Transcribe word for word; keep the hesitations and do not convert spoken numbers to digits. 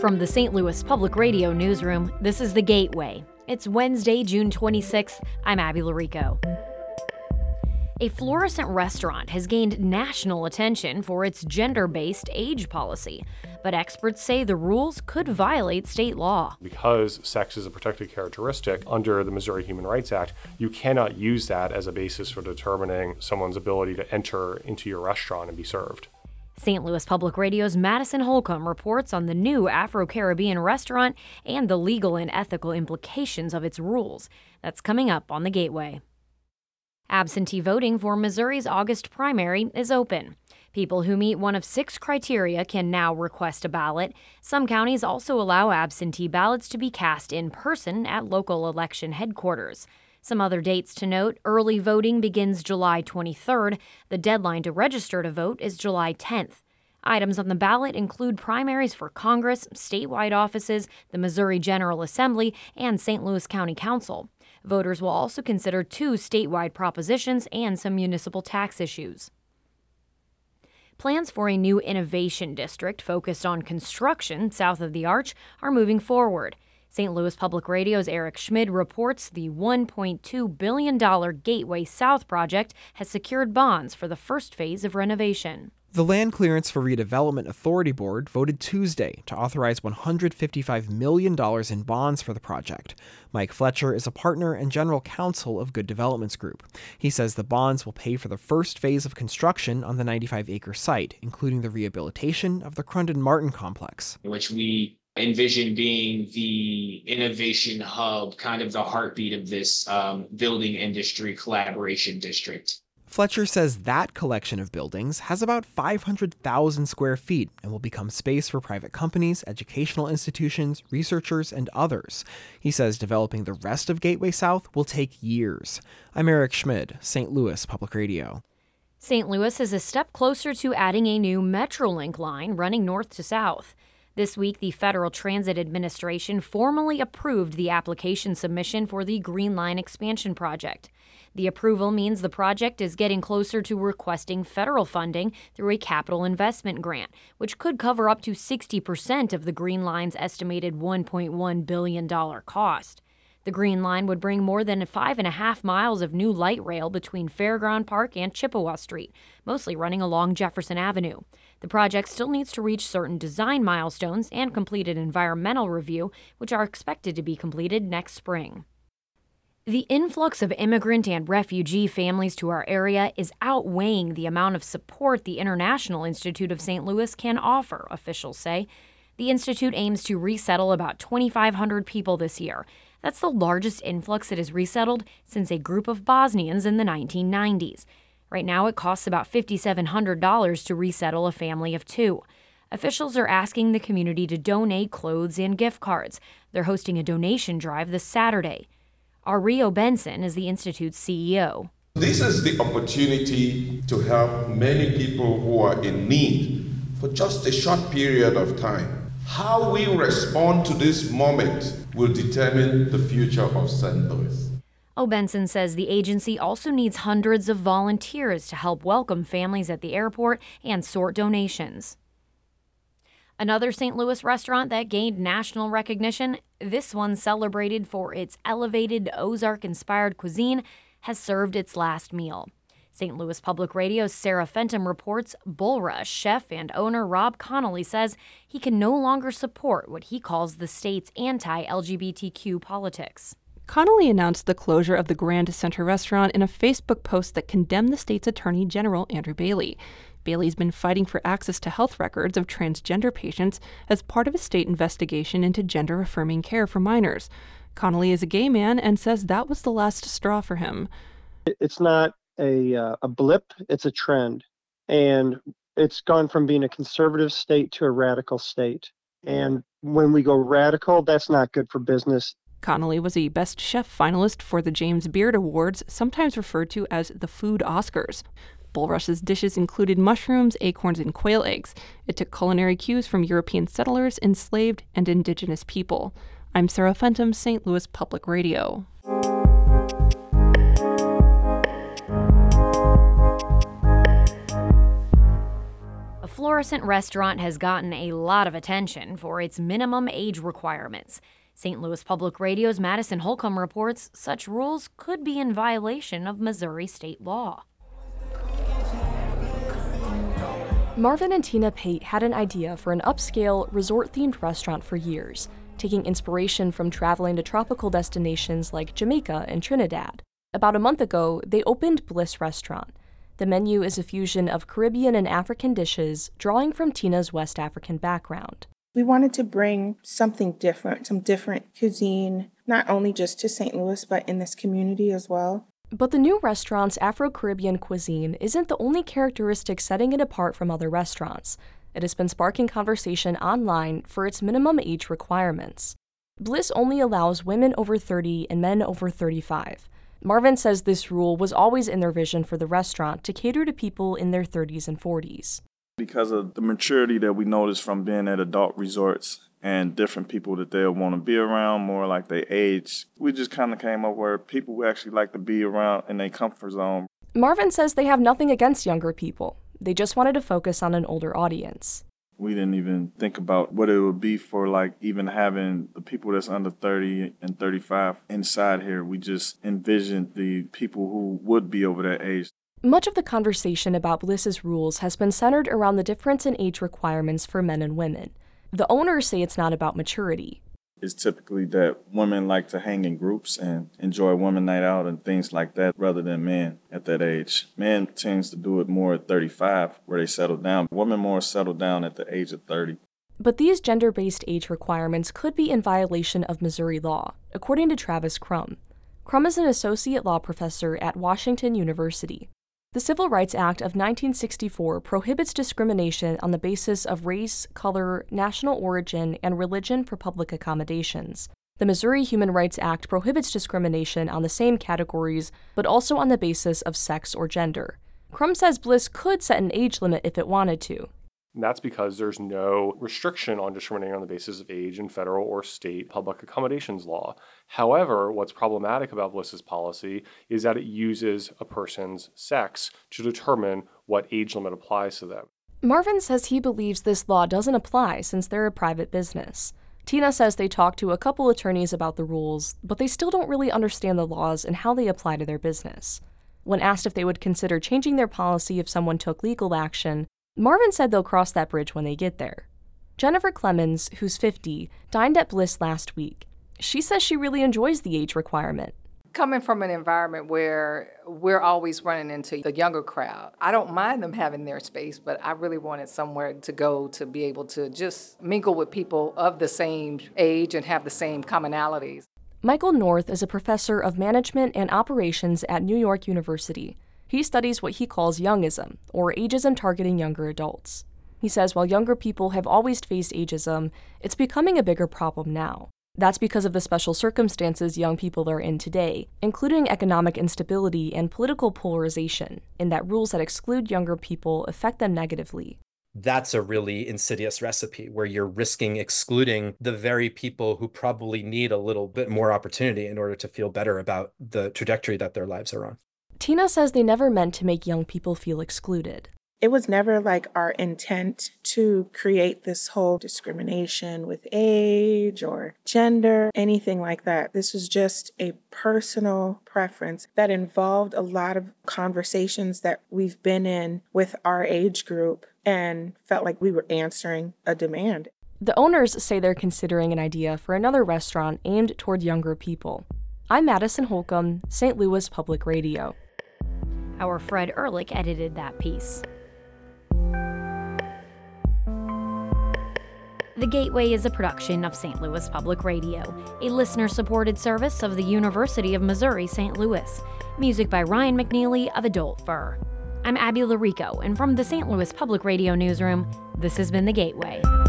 From the Saint Louis Public Radio newsroom, this is The Gateway. It's Wednesday, June twenty-sixth. I'm Abby Larico. A fluorescent restaurant has gained national attention for its gender-based age policy, but experts say the rules could violate state law. Because sex is a protected characteristic under the Missouri Human Rights Act, you cannot use that as a basis for determining someone's ability to enter into your restaurant and be served. Saint Louis Public Radio's Madison Holcomb reports on the new Afro-Caribbean restaurant and the legal and ethical implications of its rules. That's coming up on The Gateway. Absentee voting for Missouri's August primary is open. People who meet one of six criteria can now request a ballot. Some counties also allow absentee ballots to be cast in person at local election headquarters. Some other dates to note: early voting begins July twenty-third. The deadline to register to vote is July tenth. Items on the ballot include primaries for Congress, statewide offices, the Missouri General Assembly, and Saint Louis County Council. Voters will also consider two statewide propositions and some municipal tax issues. Plans for a new innovation district focused on construction south of the Arch are moving forward. Saint Louis Public Radio's Eric Schmid reports the one point two billion dollars Gateway South project has secured bonds for the first phase of renovation. The Land Clearance for Redevelopment Authority Board voted Tuesday to authorize one hundred fifty-five million dollars in bonds for the project. Mike Fletcher is a partner and general counsel of Good Developments Group. He says the bonds will pay for the first phase of construction on the ninety-five acre site, including the rehabilitation of the Crundon Martin complex, which we envision being the innovation hub, kind of the heartbeat of this um, building industry collaboration district. Fletcher says that collection of buildings has about five hundred thousand square feet and will become space for private companies, educational institutions, researchers, and others. He says developing the rest of Gateway South will take years. I'm Eric Schmid, Saint Louis Public Radio. Saint Louis is a step closer to adding a new Metrolink line running north to south. This week, the Federal Transit Administration formally approved the application submission for the Green Line expansion project. The approval means the project is getting closer to requesting federal funding through a capital investment grant, which could cover up to sixty percent of the Green Line's estimated one point one billion dollars cost. The Green Line would bring more than five and a half miles of new light rail between Fairground Park and Chippewa Street, mostly running along Jefferson Avenue. The project still needs to reach certain design milestones and complete an environmental review, which are expected to be completed next spring. The influx of immigrant and refugee families to our area is outweighing the amount of support the International Institute of Saint Louis can offer, officials say. The institute aims to resettle about twenty-five hundred people this year. That's the largest influx it has resettled since a group of Bosnians in the nineteen nineties. Right now, it costs about five thousand seven hundred dollars to resettle a family of two. Officials are asking the community to donate clothes and gift cards. They're hosting a donation drive this Saturday. Ario Benson is the Institute's C E O. This is the opportunity to help many people who are in need for just a short period of time. How we respond to this moment will determine the future of Saint Louis. O'Benson says the agency also needs hundreds of volunteers to help welcome families at the airport and sort donations. Another Saint Louis restaurant that gained national recognition, this one celebrated for its elevated Ozark-inspired cuisine, has served its last meal. Saint Louis Public Radio's Sarah Fenton reports Bulrush chef and owner Rob Connolly says he can no longer support what he calls the state's anti-L G B T Q politics. Connolly announced the closure of the Grand Center restaurant in a Facebook post that condemned the state's Attorney General, Andrew Bailey. Bailey's been fighting for access to health records of transgender patients as part of a state investigation into gender-affirming care for minors. Connolly is a gay man and says that was the last straw for him. It's not a, uh, a blip, it's a trend. And it's gone from being a conservative state to a radical state. And when we go radical, that's not good for business. Connolly was a Best Chef finalist for the James Beard Awards, sometimes referred to as the Food Oscars. Bulrush's dishes included mushrooms, acorns, and quail eggs. It took culinary cues from European settlers, enslaved, and indigenous people. I'm Sarah Fenton, Saint Louis Public Radio. Florissant restaurant has gotten a lot of attention for its minimum age requirements. Saint Louis Public Radio's Madison Holcomb reports such rules could be in violation of Missouri state law. Marvin and Tina Pate had an idea for an upscale, resort-themed restaurant for years, taking inspiration from traveling to tropical destinations like Jamaica and Trinidad. About a month ago, they opened Bliss Restaurant. The menu is a fusion of Caribbean and African dishes, drawing from Tina's West African background. We wanted to bring something different, some different cuisine, not only just to Saint Louis, but in this community as well. But the new restaurant's Afro-Caribbean cuisine isn't the only characteristic setting it apart from other restaurants. It has been sparking conversation online for its minimum age requirements. Bliss only allows women over thirty and men over thirty-five. Marvin says this rule was always in their vision for the restaurant to cater to people in their thirties and forties. Because of the maturity that we notice from being at adult resorts and different people that they'll want to be around, more like their age, we just kind of came up where people who actually like to be around in their comfort zone. Marvin says they have nothing against younger people. They just wanted to focus on an older audience. We didn't even think about what it would be for like even having the people that's under thirty and thirty-five inside here. We just envisioned the people who would be over that age. Much of the conversation about Bliss's rules has been centered around the difference in age requirements for men and women. The owners say it's not about maturity. It's typically that women like to hang in groups and enjoy women night out and things like that rather than men at that age. Men tends to do it more at thirty-five where they settle down. Women more settle down at the age of thirty. But these gender-based age requirements could be in violation of Missouri law, according to Travis Crum. Crum is an associate law professor at Washington University. The Civil Rights Act of nineteen sixty-four prohibits discrimination on the basis of race, color, national origin, and religion for public accommodations. The Missouri Human Rights Act prohibits discrimination on the same categories, but also on the basis of sex or gender. Crum says Bliss could set an age limit if it wanted to. And that's because there's no restriction on discriminating on the basis of age in federal or state public accommodations law. However, what's problematic about Bliss's policy is that it uses a person's sex to determine what age limit applies to them. Marvin says he believes this law doesn't apply since they're a private business. Tina says they talked to a couple attorneys about the rules, but they still don't really understand the laws and how they apply to their business. When asked if they would consider changing their policy if someone took legal action, Marvin said they'll cross that bridge when they get there. Jennifer Clemens, who's fifty, dined at Bliss last week. She says she really enjoys the age requirement. Coming from an environment where we're always running into the younger crowd, I don't mind them having their space, but I really wanted somewhere to go to be able to just mingle with people of the same age and have the same commonalities. Michael North is a professor of management and operations at New York University. He studies what he calls youngism, or ageism targeting younger adults. He says while younger people have always faced ageism, it's becoming a bigger problem now. That's because of the special circumstances young people are in today, including economic instability and political polarization, and that rules that exclude younger people affect them negatively. That's a really insidious recipe where you're risking excluding the very people who probably need a little bit more opportunity in order to feel better about the trajectory that their lives are on. Tina says they never meant to make young people feel excluded. It was never like our intent to create this whole discrimination with age or gender, anything like that. This was just a personal preference that involved a lot of conversations that we've been in with our age group and felt like we were answering a demand. The owners say they're considering an idea for another restaurant aimed toward younger people. I'm Madison Holcomb, Saint Louis Public Radio. Our Fred Ehrlich edited that piece. The Gateway is a production of Saint Louis Public Radio, a listener-supported service of the University of Missouri Saint Louis. Music by Ryan McNeely of Adult Fur. I'm Abby Larico, and from the Saint Louis Public Radio newsroom, this has been The Gateway.